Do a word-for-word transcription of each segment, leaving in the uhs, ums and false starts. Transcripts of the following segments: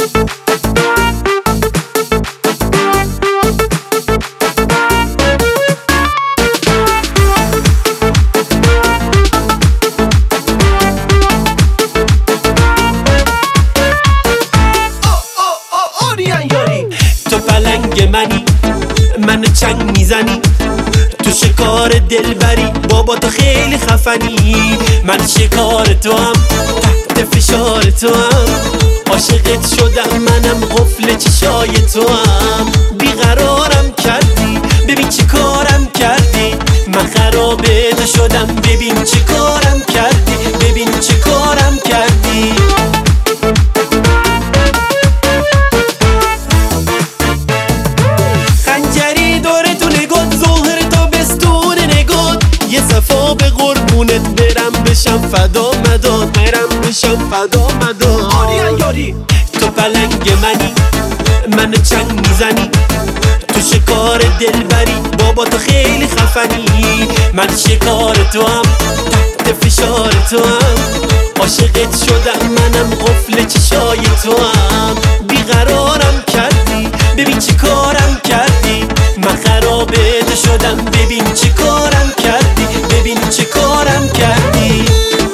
تو پلنگ منی، منو چنگ میزنی، تو شکار دلبری، بابا تو خیلی خفنی. من شکار تو هم، تحت فشار تو هم، عاشقت شدم منم، قفل چشای تو هم. بیقرارم کردی، ببین چی کارم کردی، من خراب تو شدم، ببین چی کارم کردی، ببین چی کارم کردی. برم بشم فدا مداد، برم بشم فدا مداد. آری یاری تو پلنگ منی، منو چنگ میزنی، تو شکار دلبری، بابا تو خیلی خفنی. من شکار تو هم، تحت فشار تو هم، عاشقت شدم منم، قفل چشای تو هم. بیقرارم کردی، ببین چی کارم کردی، من خراب تو شدم، ببین چی کارم کردی، ببین چی کارم کردی.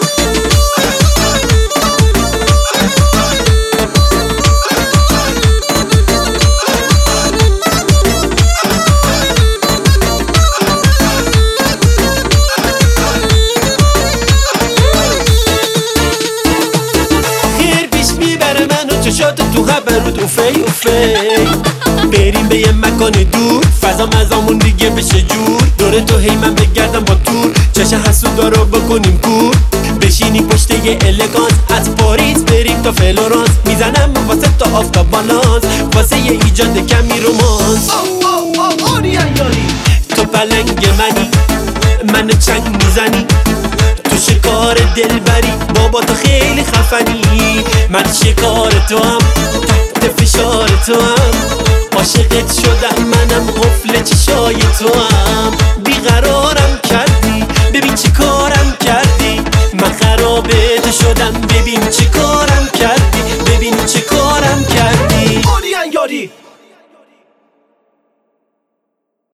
خیر پیش میبره منو چشات تو خبرود اوفی اوفی. بریم به یه مکان دور، فضا مزامون دیگه بشه جور. دور تو هی من بگردم با تور، چشم حسودا رو بکنیم کور. بشینی پشت یه الگانس، از پاریس بریم تا فلورانس. میزنم واسه تا آفتاب بالانس، واسه یه ایجاد کمی رومانس. تو پلنگ منی، منو چنگ میزنی، تو شکار دلبری، بابا تو خیلی خفنی. من شکار تو هم، تحت فشار تو هم، عاشقت شدم منم، قفل چشای تو هم. بیقرارم کردی، ببین چی کارم کردی، من خراب تو شدم، ببین چی کارم کردی، ببین چی کارم کردی.